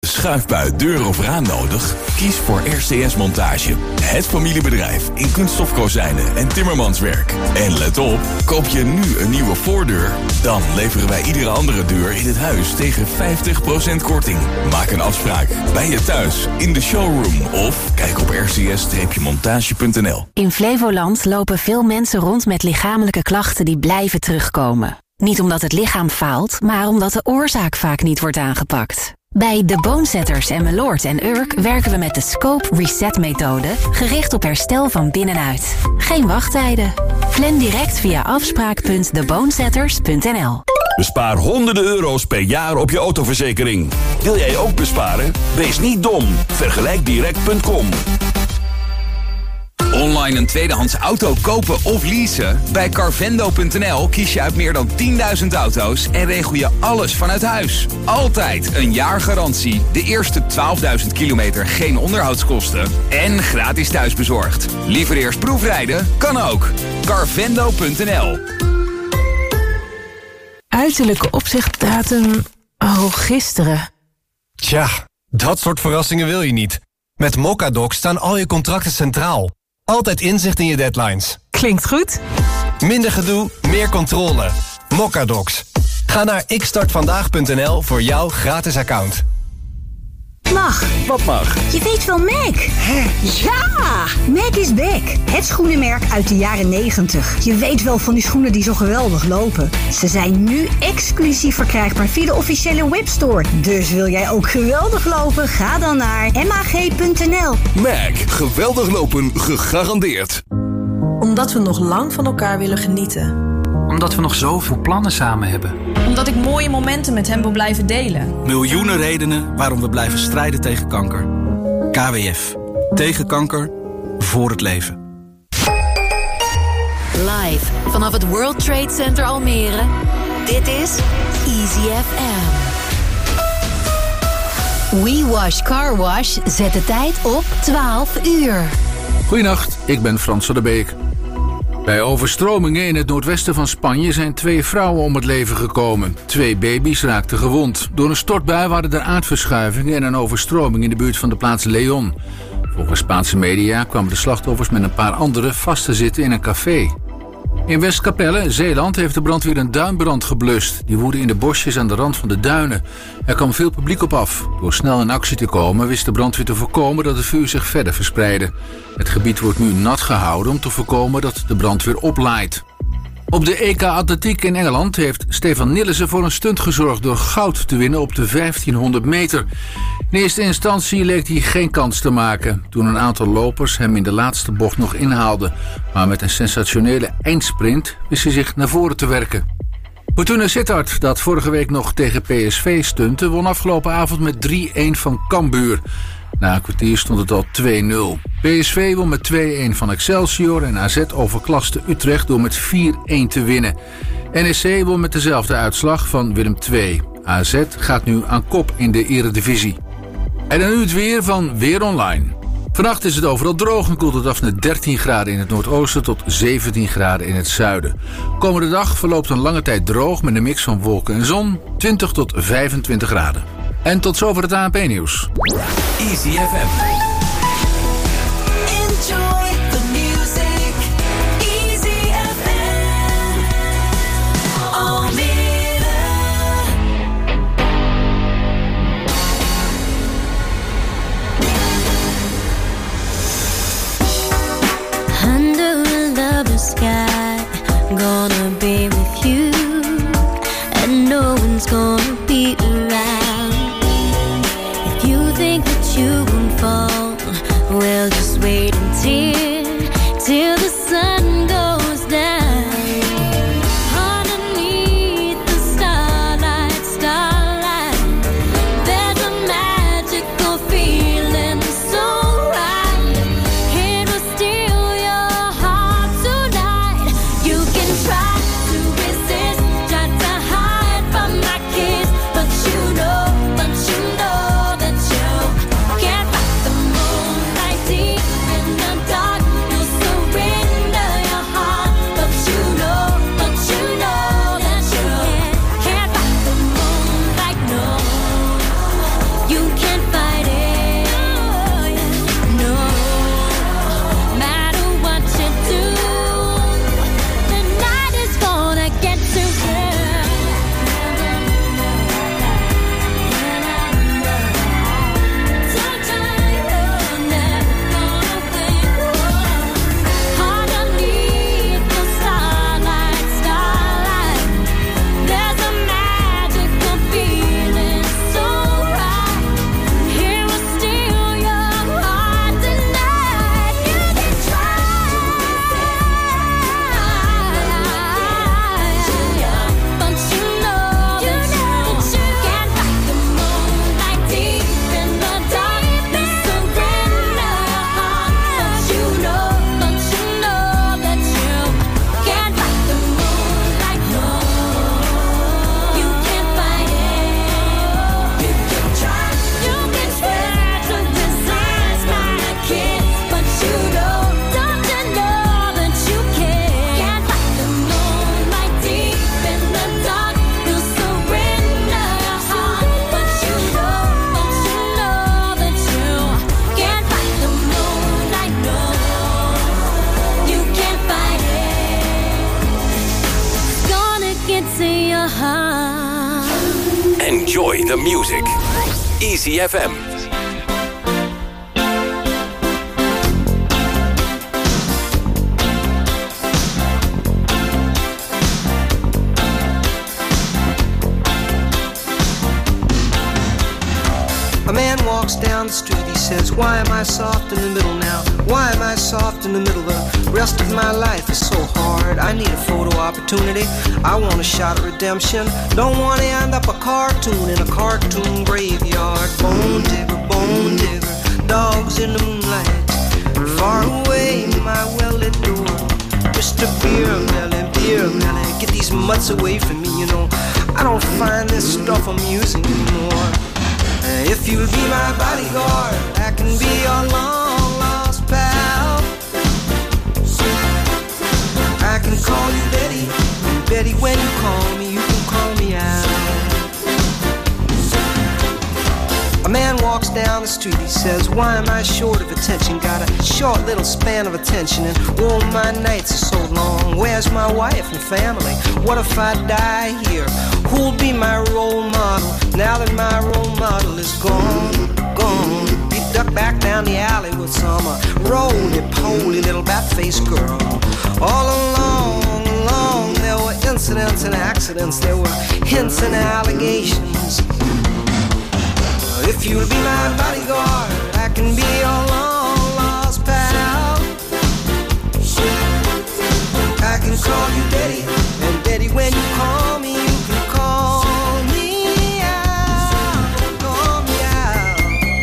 Schuifbui, deur of raam nodig? Kies voor RCS Montage. Het familiebedrijf in kunststofkozijnen en timmermanswerk. En let op, koop je nu een nieuwe voordeur? Dan leveren wij iedere andere deur in het huis tegen 50% korting. Maak een afspraak bij je thuis, in de showroom of kijk op rcs-montage.nl. In Flevoland lopen veel mensen rond met lichamelijke klachten die blijven terugkomen. Niet omdat het lichaam faalt, maar omdat de oorzaak vaak niet wordt aangepakt. Bij De Bonesetters en Meloord en Urk werken we met de Scope Reset-methode, gericht op herstel van binnenuit. Geen wachttijden. Plan direct via afspraak.debonesetters.nl. Bespaar honderden euro's per jaar op je autoverzekering. Wil jij ook besparen? Wees niet dom. Vergelijkdirect.com. Online een tweedehands auto kopen of leasen? Bij Carvendo.nl kies je uit meer dan 10.000 auto's en regel je alles vanuit huis. Altijd een jaar garantie, de eerste 12.000 kilometer geen onderhoudskosten en gratis thuisbezorgd. Liever eerst proefrijden? Kan ook. Carvendo.nl. Uiterlijke opzichtdatum... gisteren. Tja, dat soort verrassingen wil je niet. Met Mocadoc staan al je contracten centraal. Altijd inzicht in je deadlines. Klinkt goed. Minder gedoe, meer controle. Mocadocs. Ga naar xstartvandaag.nl voor jouw gratis account. Mag. Wat mag? Je weet wel Mac. Ja! Mac is back. Het schoenenmerk uit de jaren 90. Je weet wel van die schoenen die zo geweldig lopen. Ze zijn nu exclusief verkrijgbaar via de officiële webstore. Dus wil jij ook geweldig lopen? Ga dan naar mag.nl. Mac. Geweldig lopen, gegarandeerd. Omdat we nog lang van elkaar willen genieten. Omdat we nog zoveel plannen samen hebben. Omdat ik mooie momenten met hem wil blijven delen. Miljoenen redenen waarom we blijven strijden tegen kanker. KWF. Tegen kanker. Voor het leven. Live vanaf het World Trade Center Almere. Dit is Easy FM. We Wash Car Wash zet de tijd op 12 uur. Goedenacht, ik ben Frans van der Beek. Bij overstromingen in het noordwesten van Spanje zijn 2 vrouwen om het leven gekomen. 2 baby's raakten gewond. Door een stortbui waren er aardverschuivingen en een overstroming in de buurt van de plaats León. Volgens Spaanse media kwamen de slachtoffers met een paar anderen vast te zitten in een café. In Westkapelle, Zeeland, heeft de brandweer een duinbrand geblust. Die woedde in de bosjes aan de rand van de duinen. Er kwam veel publiek op af. Door snel in actie te komen wist de brandweer te voorkomen dat het vuur zich verder verspreidde. Het gebied wordt nu nat gehouden om te voorkomen dat de brand weer oplaait. Op de EK Atletiek in Engeland heeft Stefan Nillissen voor een stunt gezorgd door goud te winnen op de 1500 meter. In eerste instantie leek hij geen kans te maken, toen een aantal lopers hem in de laatste bocht nog inhaalden. Maar met een sensationele eindsprint wist hij zich naar voren te werken. Fortuna Sittard, dat vorige week nog tegen PSV stunte, won afgelopen avond met 3-1 van Cambuur. Na een kwartier stond het al 2-0. PSV won met 2-1 van Excelsior en AZ overklaste Utrecht door met 4-1 te winnen. NEC won met dezelfde uitslag van Willem II. AZ gaat nu aan kop in de Eredivisie. En dan nu het weer van Weer Online. Vannacht is het overal droog en koelt het af naar 13 graden in het noordoosten tot 17 graden in het zuiden. Komende dag verloopt een lange tijd droog met een mix van wolken en zon, 20 tot 25 graden. En tot zover het ANP-nieuws. Easy FM. Enjoy the music. Easy FM. Almere. Under a lover's sky, gonna be with you, and no one's gonna be around. If you think that you won't fall the music. Easy FM. A man walks down the street, he says, why am I soft in the middle now? Why am I soft in the middle? The rest of my life is so hard. I need a photo opportunity. I want a shot at redemption. Don't want to end up a cartoon in a cartoon graveyard. Bone digger, dogs in the moonlight. Far away, my well-lit door. Mr. Beer Melly, get these mutts away from me, you know. I don't find this stuff amusing anymore. If you'll be my bodyguard, I can be your long-lost pal. I can call you Betty, and Betty, when you call me, you can call me out. A man walks down the street, he says, why am I short of attention? Got a short little span of attention, and oh, my nights are so long. Where's my wife and family? What if I die here? Who'll be my role model now that my role model is gone? He ducked back down the alley with some roly-poly little bat-faced girl. All along, there were incidents and accidents, there were hints and allegations. If you'll be my bodyguard, I can be your long-lost pal. I can call you Betty, and Betty, when you call me, you can call me out, call me out.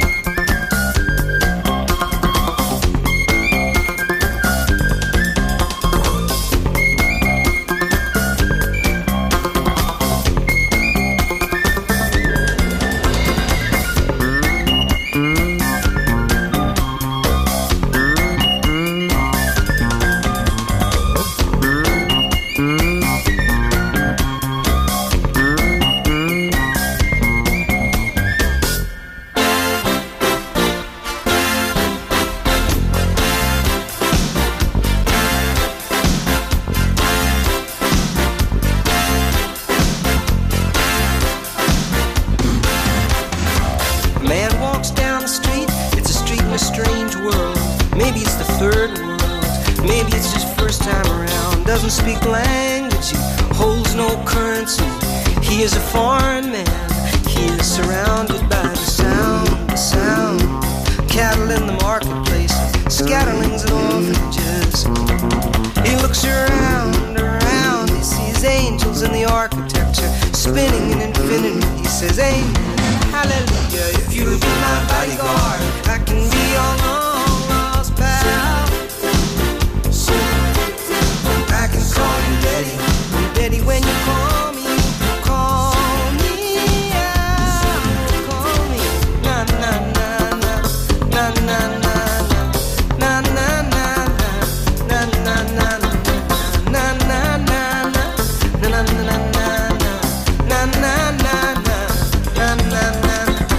Speak language, he holds no currency. He is a foreign man. He is surrounded by the sound. Cattle in the marketplace, scatterlings and orphanages. He looks around, he sees angels in the architecture, spinning in infinity. He says, amen, hallelujah. If you'll be my bodyguard, I can be your long-lost pal. I can call you Betty, and Betty, when you call me, out, call me, na na na na, na na na na, na na na na, na na na na, na na na na, na na na na, na na na na, na na na.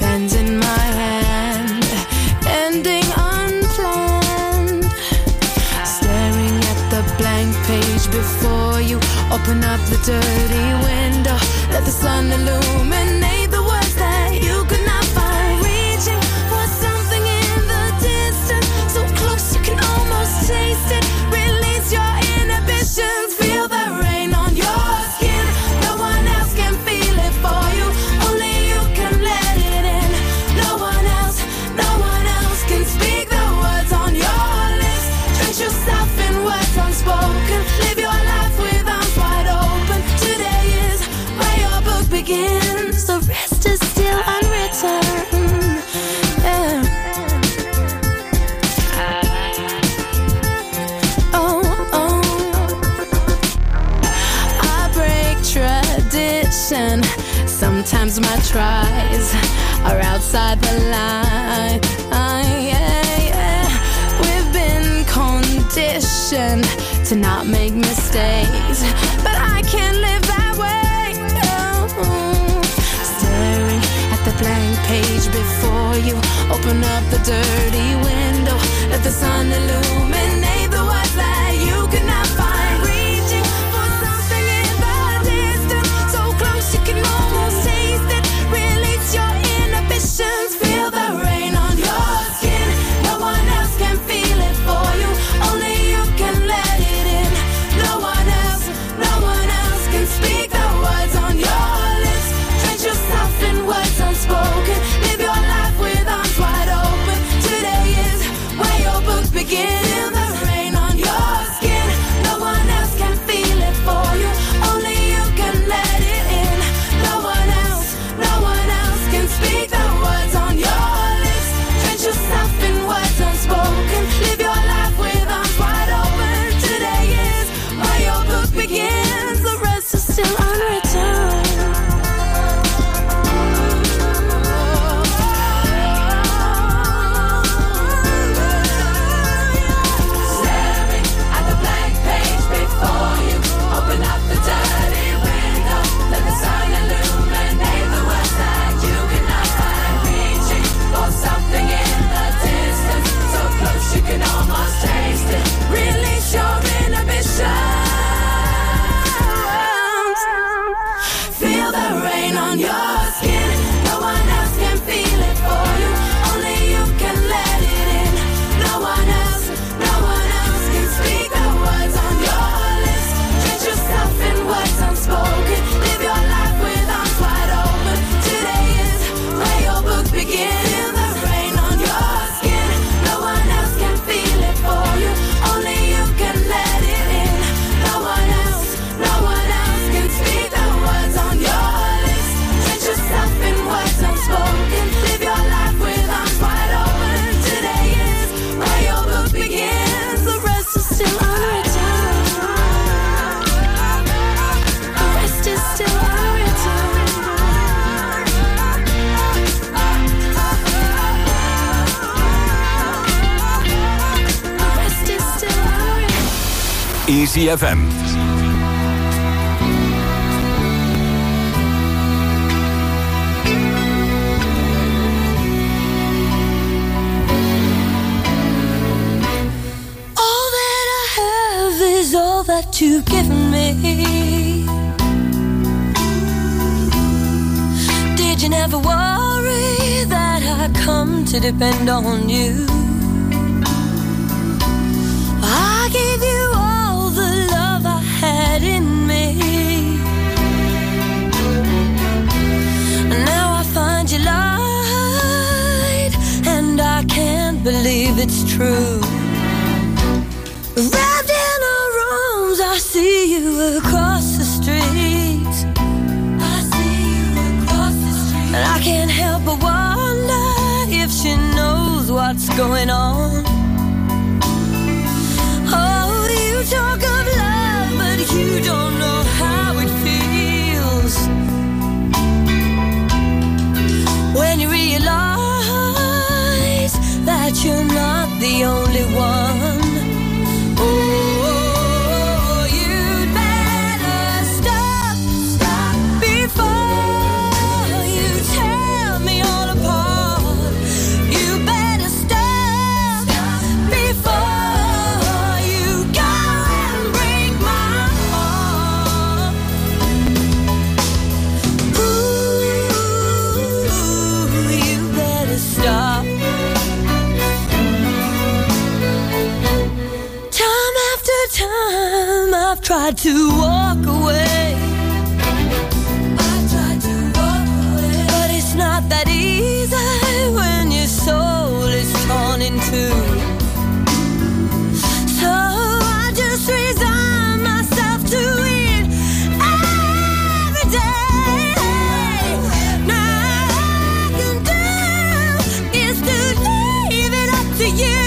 pens in my hand, ending unplanned. Staring at the blank page before you, open up the dirty window, let the sun illuminate the words that you could not find. Reaching for something in the distance, so close you can almost taste it. Release your inhibitions, feel the rain on your skin. No one else can feel it for you, only you can let it in. No one else can speak the words on your lips. Drench yourself in words unspoken, live your life with arms wide open. Today is where your book begins, the rest is still unwritten. Yeah. I break tradition. Sometimes my tries are outside the line. We've been conditioned to not make mistakes, but I can't live that way. Staring at the blank page before you, open up the dirty window, let the sun illuminate the words that you could not find. Reaching for something in the distance, so close you can almost taste it. Release your inhibitions, feel the rain on your skin. No one else can feel it for you, only you can let it in. No one else can speak the words on your lips. Drench yourself in words unspoken, live your life with arms wide open. Today is where your book begins, the rain on your skin. No one else can feel it for you, only you can let it in. No one else can speak the words on your lips. Drench yourself in words unspoken, live your life with arms wide open. Today is where your book begins, the rest is still unwritten. Staring at the blank page before you, open up the dirty window, let the sun illuminate the words that you cannot find. Reaching for something in the distance, so close you can almost taste it. Release your inhibitions, feel the rain on your skin. No one else can feel it for you, only you can let it in. No one else can speak the words on your lips. Drench yourself in words unspoken, live your life with arms wide open. Today is where your book begins, the rain on your skin. No one else can feel it for you, only you can let it in. No one else can speak the words on your lips. Drench yourself in words unspoken, live your life with arms wide open. Today is where your book begins, the rest is still unwritten. The rest is still unwritten. The rest is still unwritten. Easy FM. All that I have is all that you've given me. Did you never worry that I come to depend on you? I gave you all the love I had in me. Now I find you lied, and I can't believe it's true. Wrapped in our arms, I see you across the street. And I can't help but wonder if she knows what's going on. Oh, you talk of love, but you don't know how it feels. When you realize that you're not the only one. Oh, you'd better stop before you tear me all apart. tried to walk away. But it's not that easy when your soul is torn in two. So I just resign myself to it every day. Now all I can do is to leave it up to you.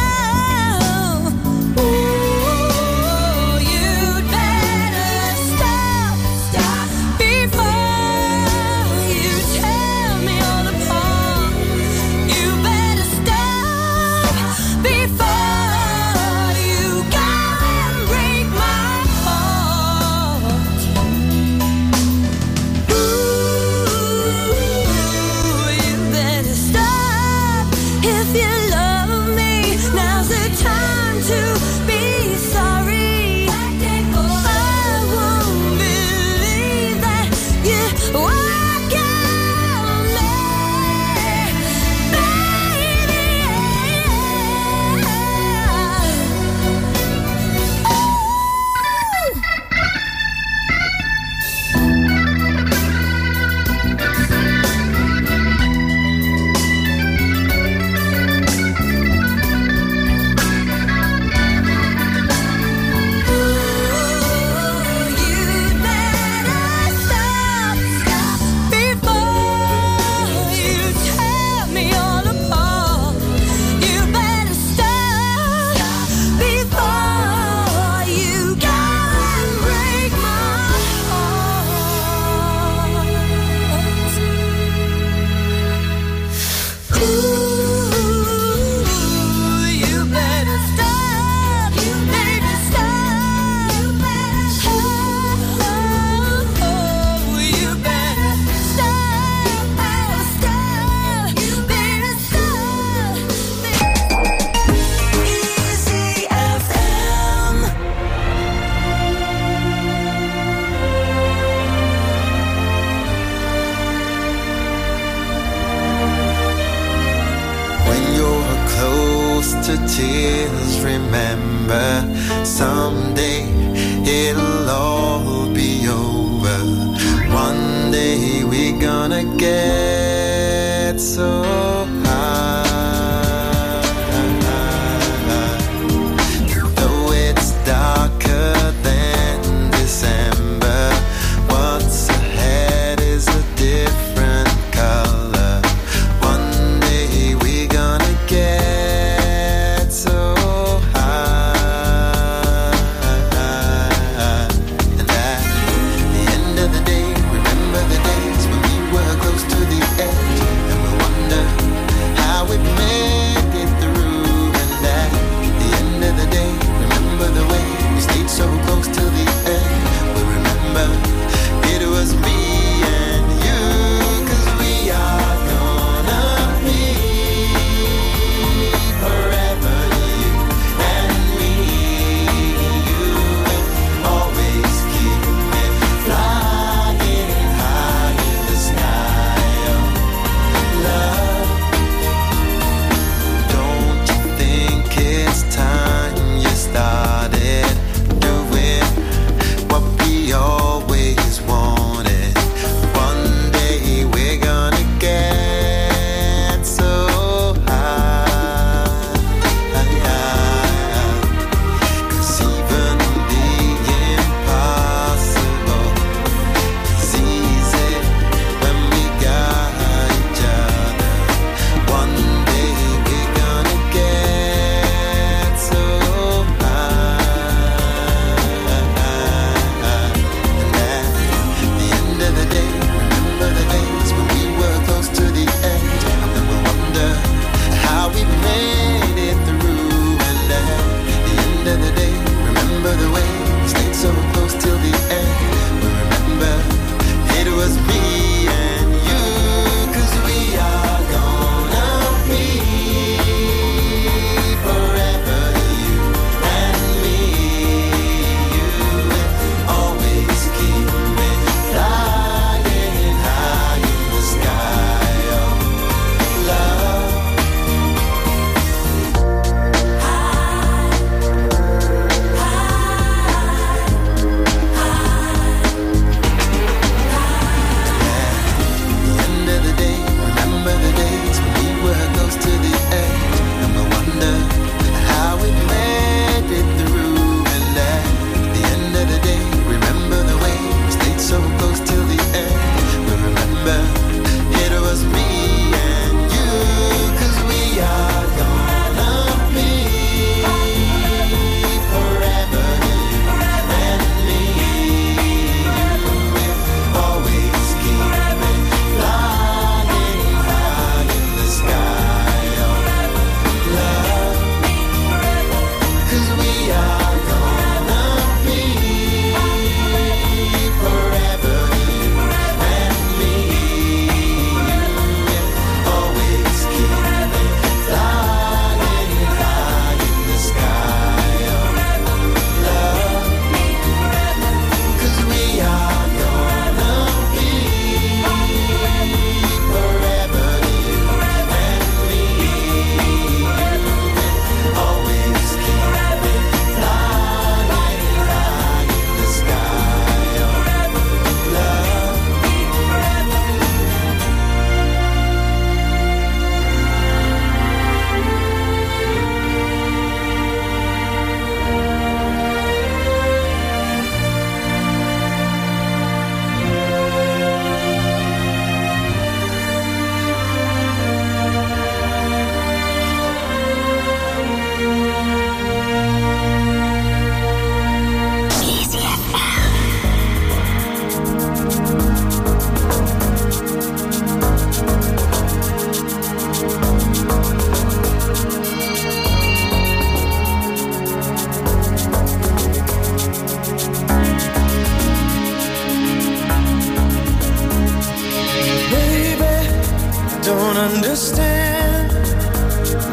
Tears, remember, someday it'll all be over. One day we're gonna get so high. Though it's darker than December, what's ahead is a different color. One day we're gonna get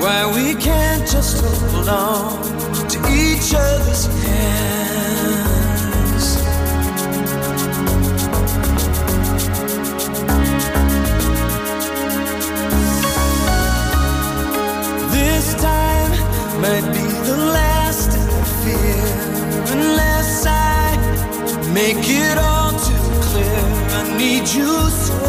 why we can't just hold on to each other's hands. This time might be the last I fear, unless I make it all too clear. I need you so.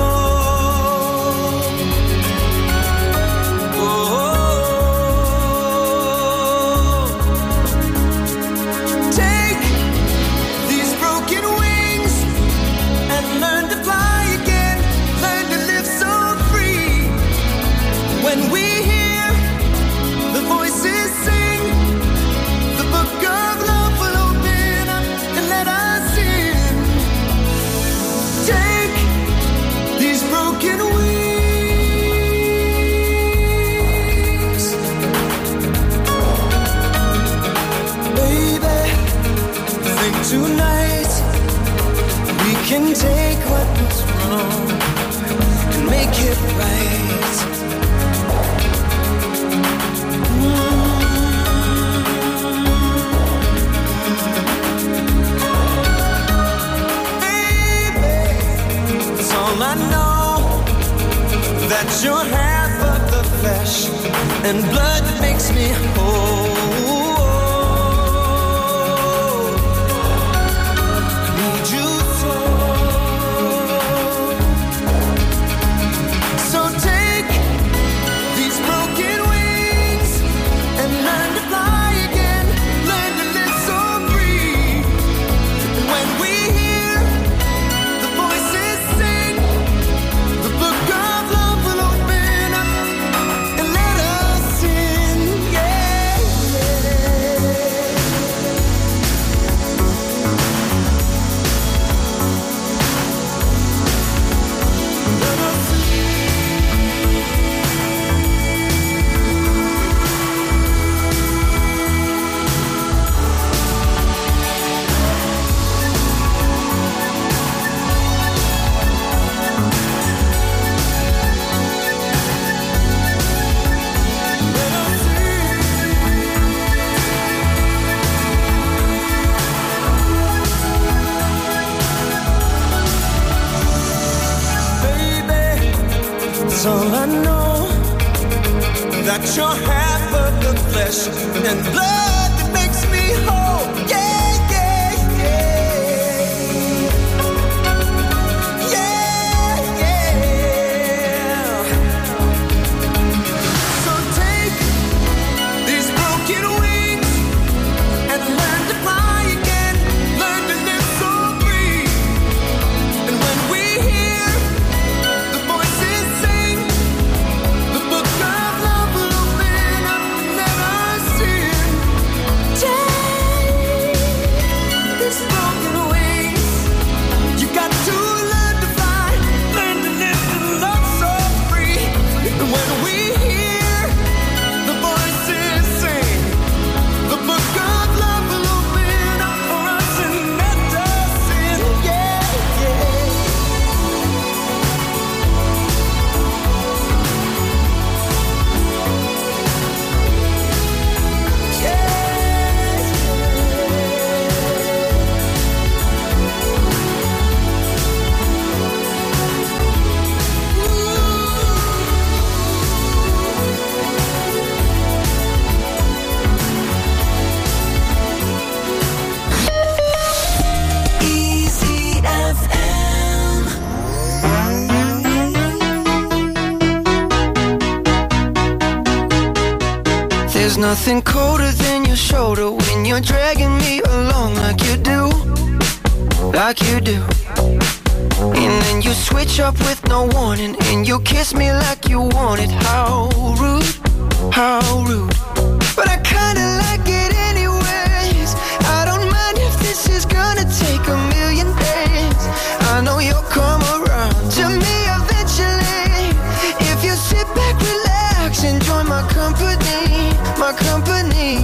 Tonight we can take what was wrong and make it right. Baby, it's all I know, that you're half of the flesh and blood that makes me whole. All I know, that you're half of the flesh and blood that makes me whole. Yeah, yeah, yeah. Yeah, yeah. So take these broken wings and learn to fly again. Learn to live so free. And when we hear the voices sing, the book of love will open up and let us in. Take these broken wings. You got to learn to fly, learn to live and love so free. And when we hear the voices sing, the book of love will open up for us and let us in. Yeah, yeah. Easy FM. There's nothing colder than your shoulder when you're dragging me along like you do, like you do. And then you switch up with no warning and you kiss me like you want it. How rude, how rude. But I kinda like it anyways. I don't mind if this is gonna take a million days. I know you'll come around to me eventually. If you sit back, relax, enjoy my company, my company.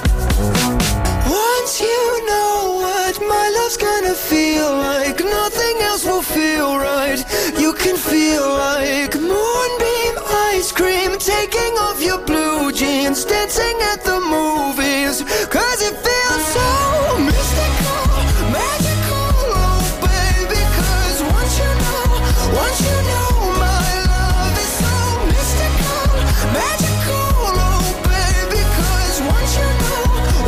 Once you know what my love's gonna feel like, nothing else will feel right. You can feel like moonbeam ice cream taking off your blue jeans. jeans, dancing at the movies. 'Cause it feels so mystical, magical, oh baby. 'Cause once you know my love is so mystical, magical, oh baby. 'Cause once you know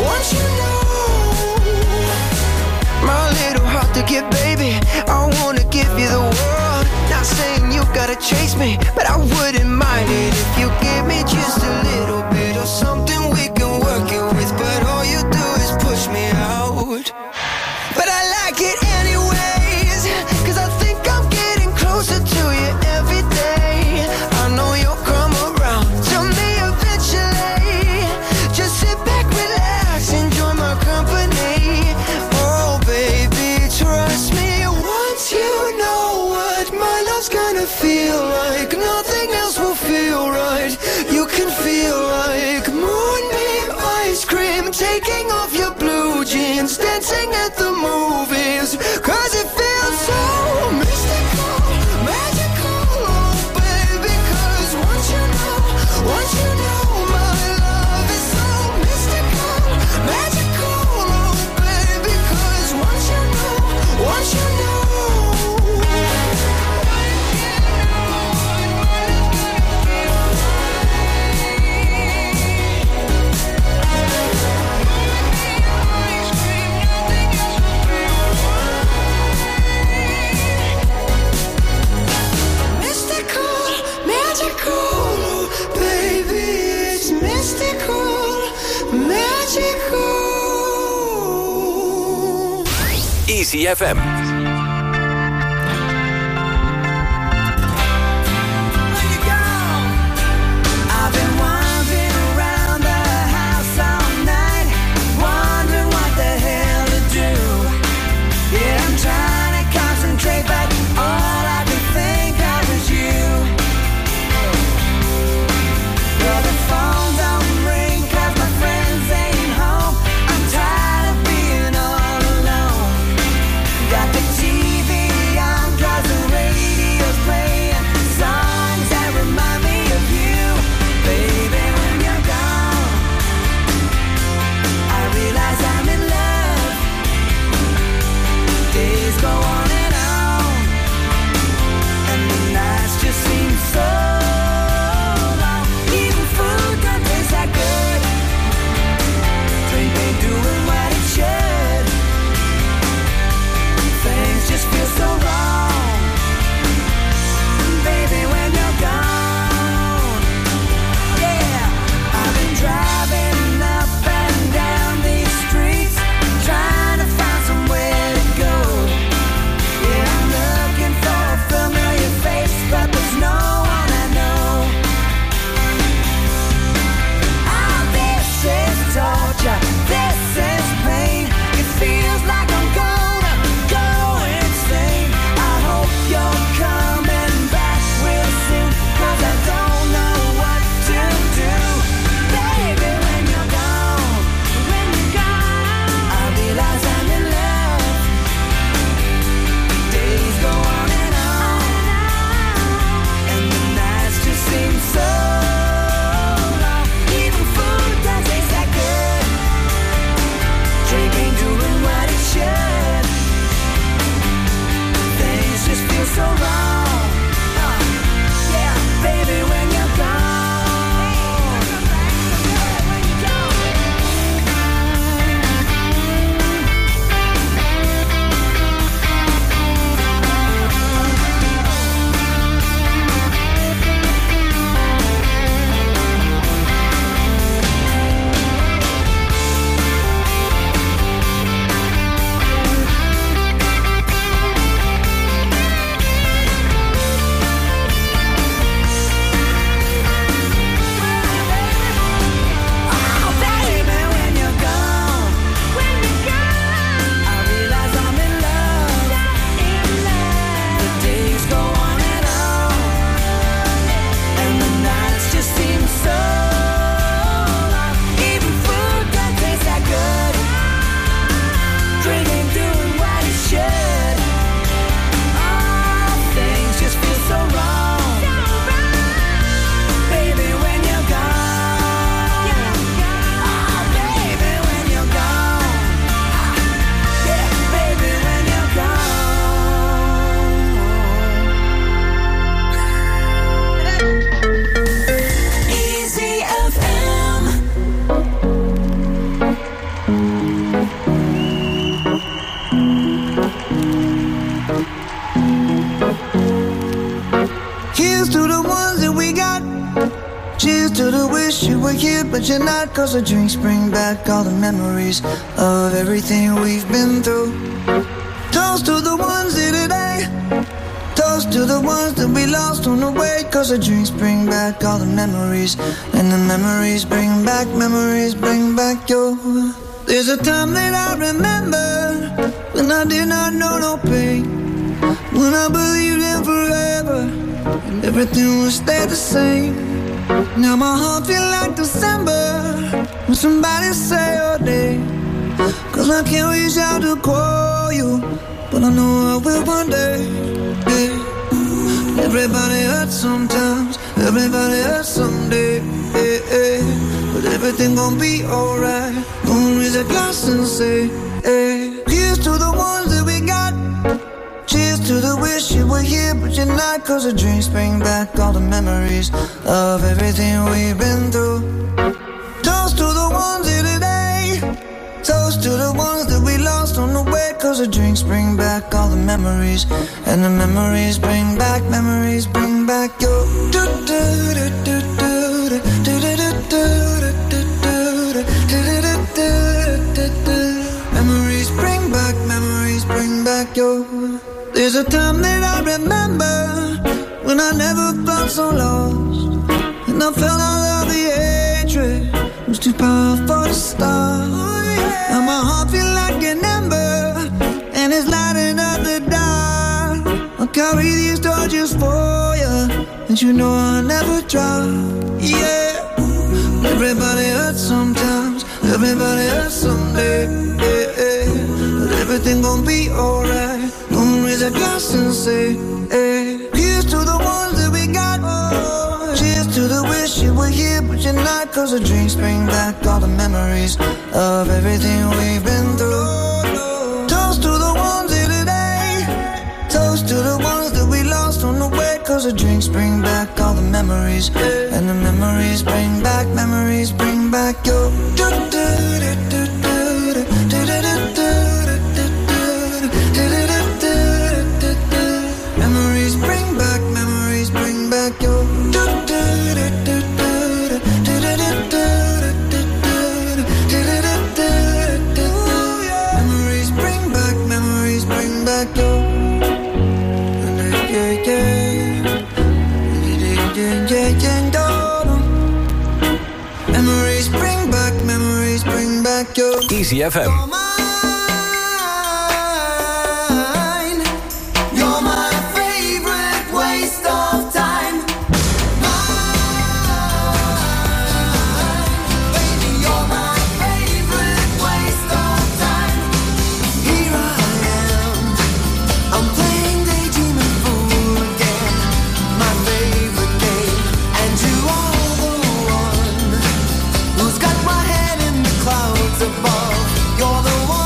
my little heart to get, baby, I wanna give you the world. Not saying you gotta chase me, but I wouldn't mind it if you give me just a little bit of something we can work it with. But all you do is push me out. But I like it anyways, 'cause I think I'm getting closer to you every day. I know you'll come around to me eventually. Just sit back, relax, enjoy my company. Oh baby, trust me, once you know what my love's gonna feel like, nothing else will feel right. You can feel like moonbeam ice cream, taking off your blue jeans, dancing at the movies. 'Cause it feels so mystical, magical, oh baby. 'Cause once you know my love is so mystical, magical, oh baby. 'Cause once you know mystical, magical, baby, it's mystical, magical. Easy FM. I've been wandering around the house all night, wondering what the hell to do. Yeah, I'm trying to concentrate, but all I could think of is you. Well, the phone don't ring 'cause my friends ain't home. I'm tired of being all alone. Got the were here, but you're not. Cause the drinks bring back all the memories of everything we've been through. Toast to the ones here today. Toast to the ones that we lost on the way. Cause the drinks bring back all the memories. And the memories bring back your. There's a time that I remember when I did not know no pain, when I believed in forever and everything would stay the same. Now my heart feel like December when somebody say your name. Cause I can't reach out to call you, but I know I will one day. Yeah. Everybody hurts sometimes, everybody hurts someday. But everything gon' be alright. Gonna raise a glass and say, hey. Here's to the ones that we got. Cheers to the wish you were here, but you're not. Cause the drinks bring back all the memories of everything we've been through. Toast to the ones here today. Toast to the ones that we lost on the way. Cause the drinks bring back all the memories. And the memories bring back your. Memories bring back your. There's a time that I remember when I never felt so lost, and I felt all of the hatred was too powerful to stop. Now my heart feel like an ember, and it's lighting up the dark. I'll carry these torches for you, and you know I'll never drop. Yeah. Everybody hurts sometimes, everybody hurts someday. But everything gon' be alright. Gonna raise a glass and say, hey. Here's to the ones that we got. Cheers to the wish you were here, but you're not. Cause the drinks bring back all the memories of everything we've been through. Toast to the ones here today. Toast to the ones that we lost on the way. Cause the drinks bring back all the memories. And the memories bring back your. Memories bring back your. Memories bring back your. Memories bring back your. Easy FM. Got my head in the clouds above. You're the one.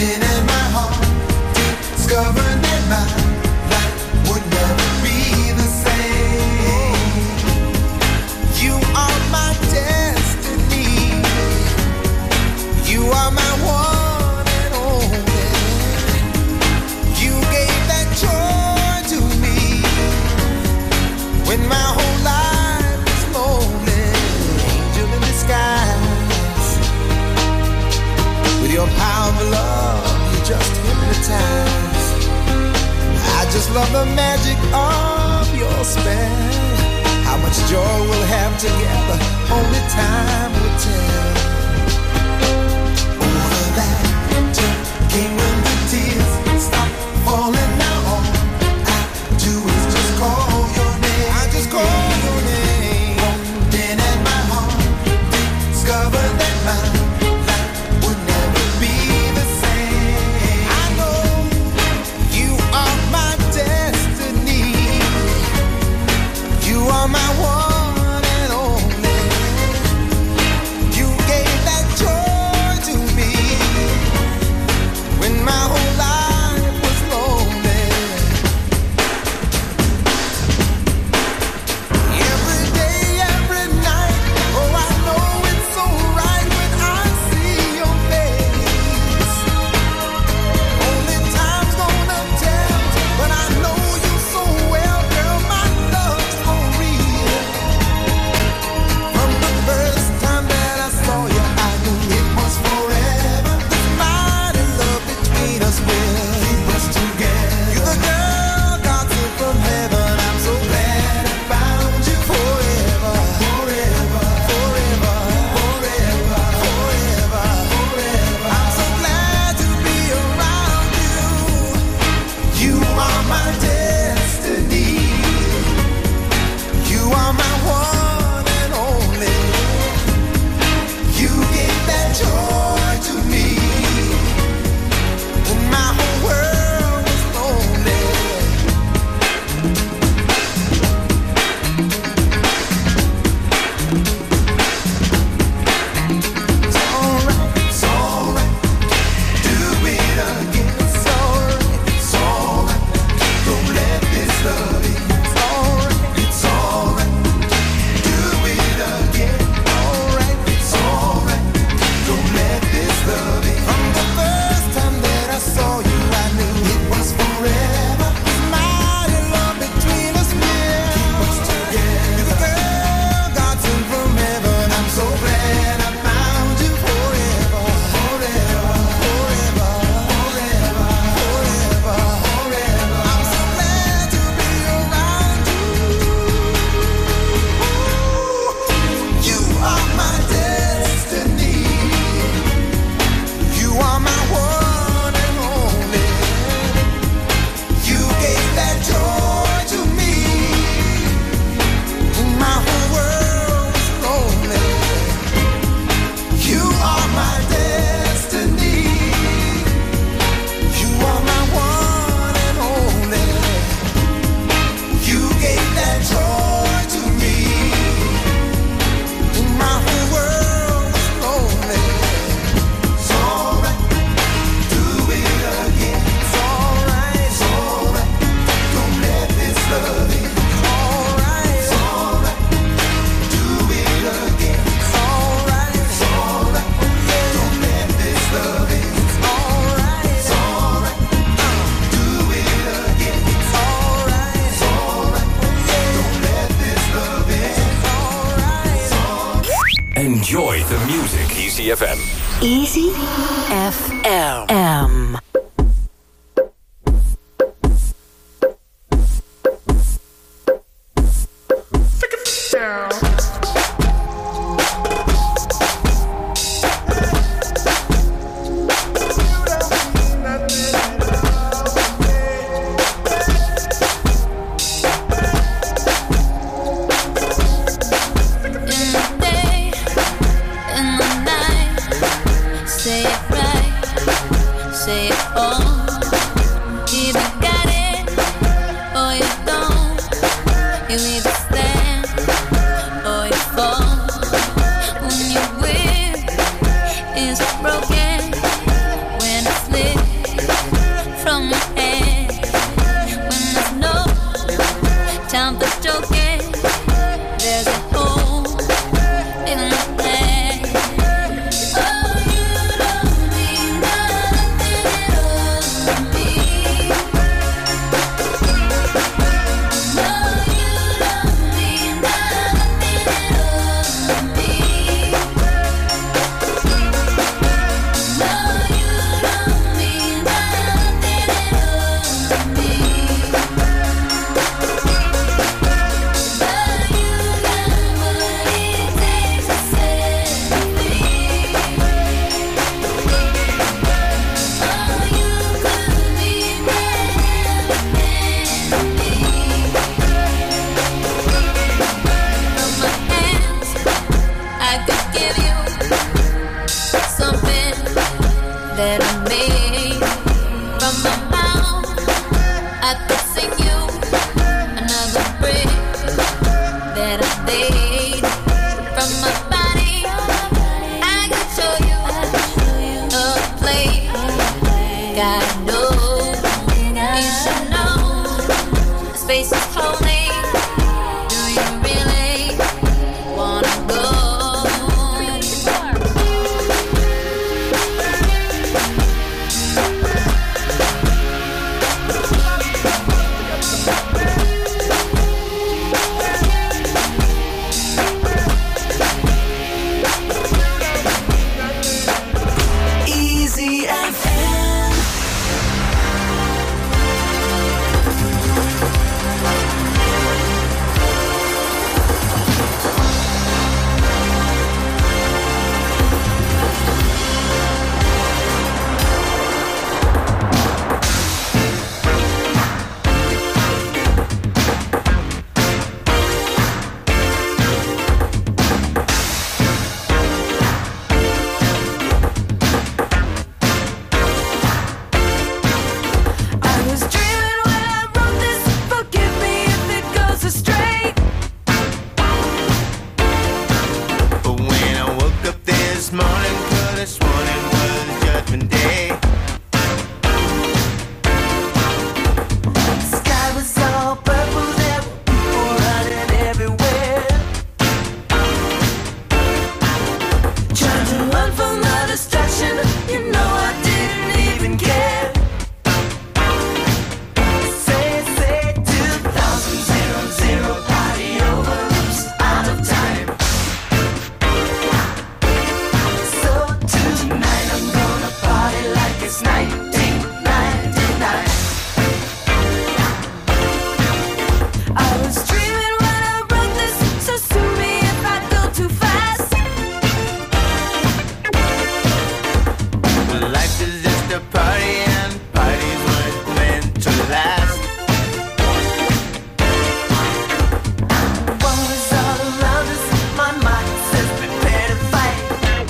Then in my heart, discovering that my life would never be the same. You are my destiny. You are my one and only. You gave that joy to me when my whole life was lonely. Angel in disguise, with your power of love, you just hypnotize. I just love the magic of your spell. How much joy we'll have together, only time will tell. All of that came when the tears stop falling now. All I do is just call your name. I just call your name. Then in my heart, discover that my life would never be the same. I know you are my destiny. You are my one and only. You gave that joy to me when my whole life was lonely. Every day, every night, oh I know it's so right when I see your face. Only time's gonna tell, but I know you so well, girl, my love's for real. From the first time that I saw you, I knew it was forever. This mighty love between us will keep us together. You're the girl God sent from heaven. I'm so glad I found you forever, forever, forever, forever, forever, forever. I'm so glad to be around you. You are my destiny. You are my one and only. You gave that joy to me when my whole world was lonely. It's alright, it's alright. Do it again. It's alright, it's alright. Don't let this love in. It's alright, it's alright. Do it again. Alright, it's alright. Don't let this love in. From the first time that I saw you, I knew it was forever. This mighty love between us will keep us together. You're the girl God sent from heaven. I'm so glad I found you forever, forever, forever, forever, forever, forever. I'm so glad to be around you. You are my destiny. You are my one and only. You gave that joy to me when my whole world was lonely. You are my destiny. You are my one and only. You gave that joy to me when my whole world was lonely. It's alright, do it again. It's alright, it's alright. Don't let this love in. Alright, it's alright, do it again. It's alright, it's alright. Don't let this love in. It's alright, it's alright. Do it again. It's alright, it's alright. Don't let this love in. It's alright, it's alright. Enjoy the music. Easy FM. Easy FM. Say it right, say it all. Either got it or you don't. You either stand or you fall. When your whip is broken, when it's lit, gotta know. You should know. Space is holy. Do you really wanna go? Easy FM. I was dreaming when I wrote this. Forgive me if it goes astray. But when I woke up this morning, could have sworn it was Judgment Day. The sky was all purple, there were people running everywhere, trying to run from the destruction. You know I didn't even care. Say 2000 party over, oops, out of time. So tonight I'm gonna party like it's 1999. I was dreaming when I wrote this, so sue me if I go too fast. Well, life is just a party and parties weren't meant to last. War is all around us, my mind says prepare to fight.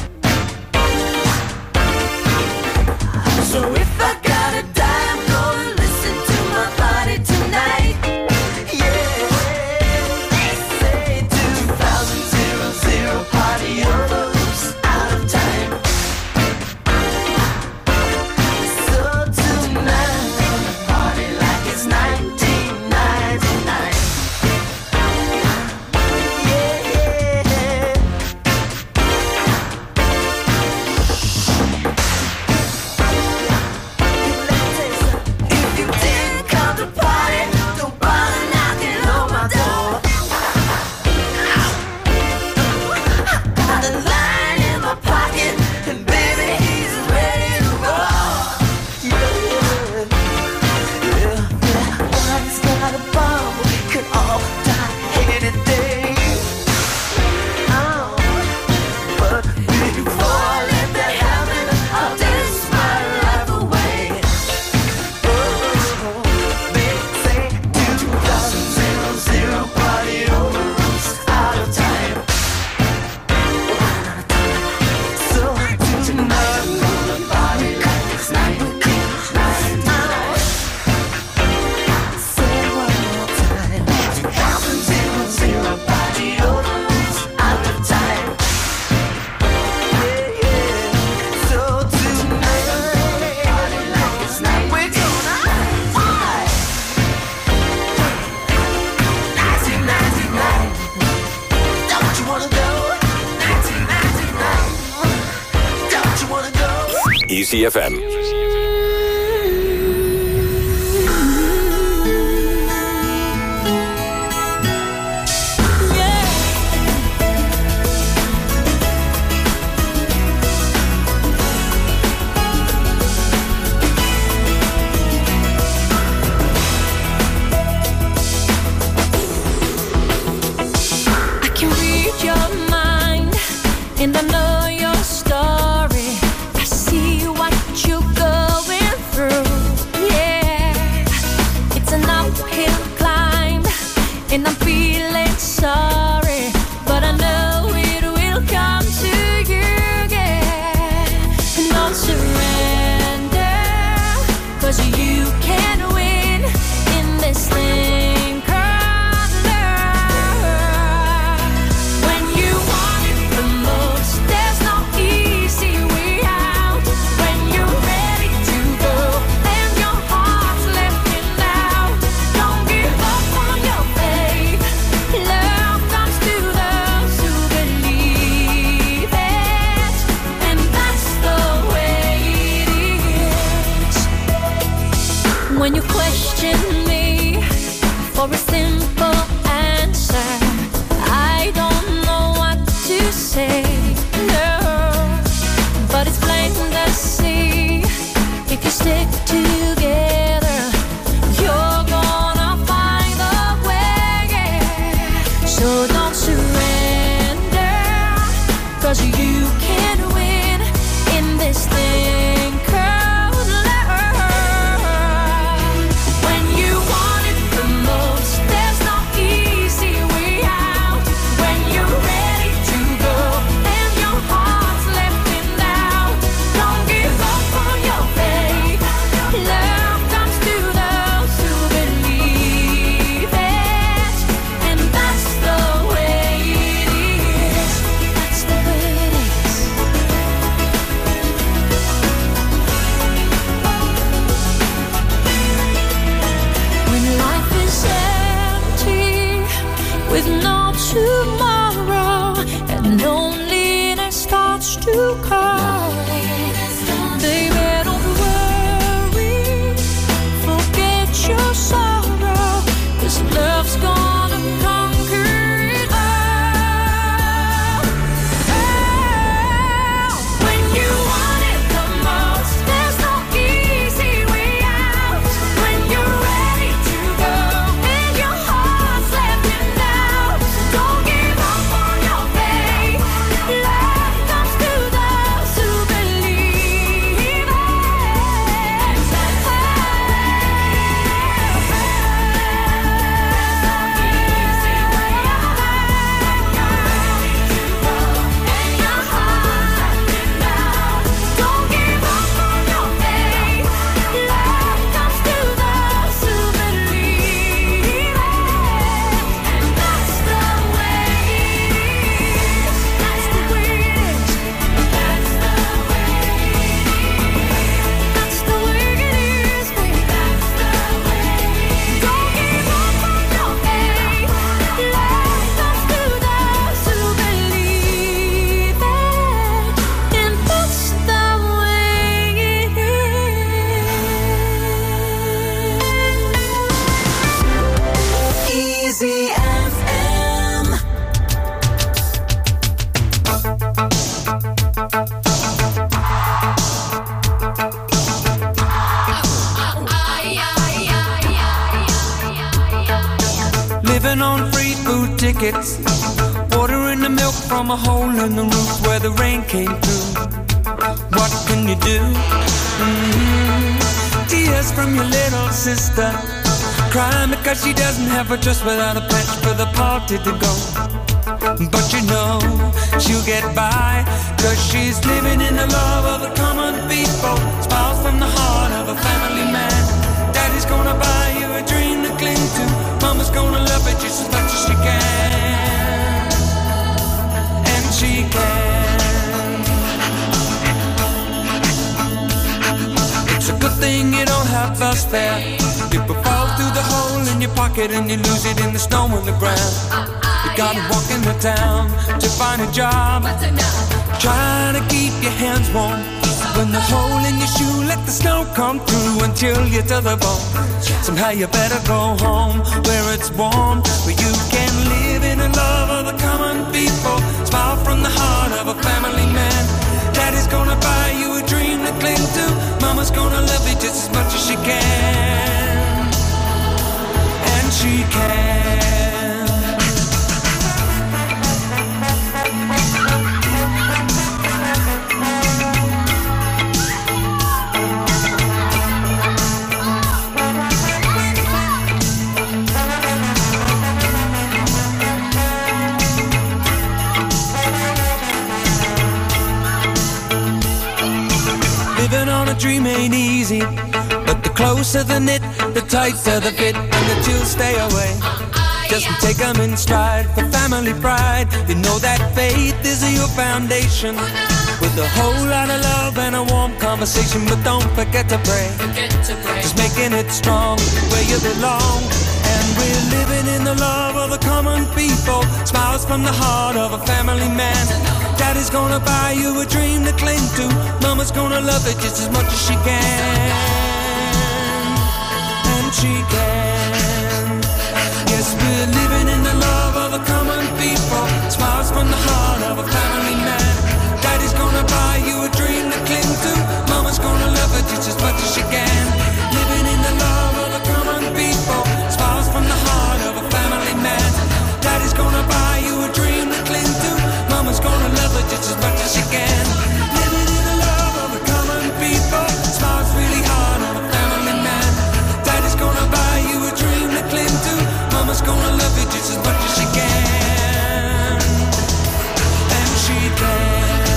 So if I gotta die, I'm gonna listen to my body tonight. Yeah, they say 2000 party over, oops, out of time. So tonight I'm gonna party like it's 1999. If you didn't come to party, don't bother knocking on my door. Got a line in my pocket, and baby, he's ready to roll. One's got a bomb, could all die any day. Oh, but before I let that happen, I'll dance my life away. Oh, they say 2000 party over, oops, out of time. So tonight I'm gonna party like it's 1999. Say it one more time. 2000 party over, oops, out of time. Yeah, yeah. So tonight I'm gonna party like it's night. We're gonna party. 1999. Don't you wanna go? 1999. Don't you wanna go? Easy FM. I can read your mind, and I know your story. I see what you go when you question me for a simple answer. I don't know what to say, no, but it's plain to see. If you stick together, you're gonna find a way. So don't surrender, 'cause you can win in this thing called love. When you want it the most, there's no easy way out. When you're ready to go and your heart's left in doubt, don't give up on your faith. Love comes to those who believe it, and that's the way it is. That's the way it is. When life is empty with no tomorrow and loneliness starts to call, baby, don't worry, forget your sorrow, 'cause love's gonna conquer it all. When you want it the most, there's no easy way out. When you're ready to go and your heart's left in doubt, don't give up on your faith. Love comes to those who believe it. Don't give up on your faith. Love comes to those who believe it. And that's the way it is. That's the way it is. That's the way it is. That's the way it is, baby. That's the way it is. Don't give up on your faith. Love comes to those who believe it. And that's the way it is. Easy FM. Living on free food tickets, watering the milk from a hole in the roof where the rain came through. What can you do? Tears from your little sister, crying because she doesn't have a dress without a patch for the party to go. But you know she'll get by, 'cause she's living in the love of the common people. Smiles from the heart of a family man. Daddy's gonna buy you a dream to cling to. Mama's gonna love it just as much as she can. And she can. It's a good thing you don't have bus fare. People fall through the hole in your pocket and you lose it in the snow on the ground. You gotta walk in the town to find a job, trying to keep your hands warm. When the hole in your shoe, let the snow come through and chill you to the bone. Somehow you better go home where it's warm, where you can live in the love of the common people. Smile from the heart of a family man. Daddy's gonna buy you a dream to cling to. Mama's gonna love you just as much as she can. And she can. Living on a dream ain't easy, but the closer the knit, the tighter the fit, and the chills stay away. Just take them in stride for family pride. You know that faith is your foundation, with a whole lot of love and a warm conversation. But don't forget to pray, just making it strong where you belong. And we're living in the love of the common people. Smiles from the heart of a family man. Daddy's gonna buy you a dream to cling to. Mama's gonna love it just as much as she can. she can. Yes, we're living in the love of the common people. Smiles from the heart of a family man. Daddy's gonna buy you a dream to cling to. Mama's gonna love her just as much as she can. Living in the love of the common people. Smiles from the heart of a family man. Daddy's gonna buy you a dream to cling to. Mama's gonna love her just as much as she can. Living in the love of the common people. Smiles really hard on a family man. Daddy's gonna buy you a dream to cling to. Mama's gonna love you just as much as she can. And she can.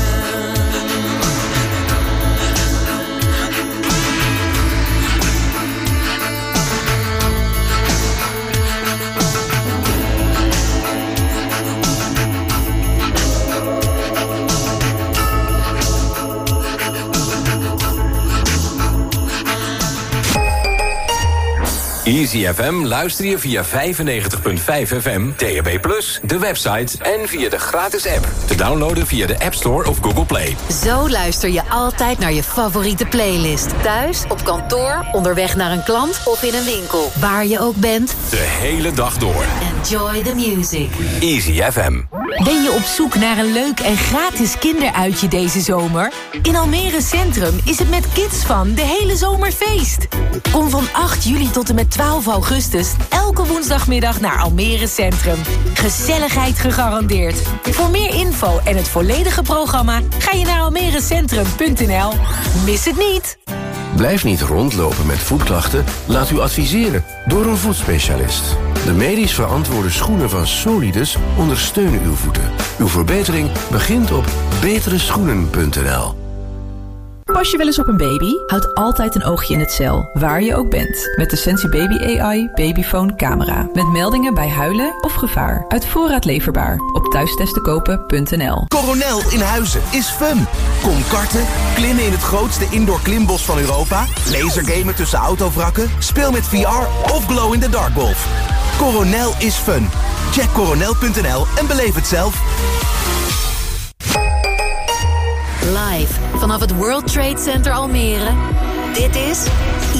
Easy FM luister je via 95.5 FM, DAB+, de website en via de gratis app. Te downloaden via de App Store of Google Play. Zo luister je altijd naar je favoriete playlist. Thuis, op kantoor, onderweg naar een klant of in een winkel. Waar je ook bent. De hele dag door. Enjoy the music. Easy FM. Ben je op zoek naar een leuk en gratis kinderuitje deze zomer? In Almere Centrum is het met KidsFun de hele zomer feest. Kom van 8 juli tot en met 12 augustus elke woensdagmiddag naar Almere Centrum. Gezelligheid gegarandeerd. Voor meer info en het volledige programma ga je naar almerecentrum.nl. Mis het niet! Blijf niet rondlopen met voetklachten. Laat u adviseren door een voetspecialist. De medisch verantwoorde schoenen van Solidus ondersteunen uw voeten. Uw verbetering begint op betereschoenen.nl. Pas je wel eens op een baby? Houd altijd een oogje in het cel, waar je ook bent. Met de Sensi Baby AI Babyphone camera. Met meldingen bij huilen of gevaar. Uit voorraad leverbaar op thuistesttekopen.nl. Coronel in Huizen is fun. Kom karten, klimmen in het grootste indoor klimbos van Europa, lasergamen tussen autovrakken, speel met VR of glow in the dark golf. Coronel is fun. Check coronel.nl en beleef het zelf. Live vanaf het World Trade Center Almere. Dit is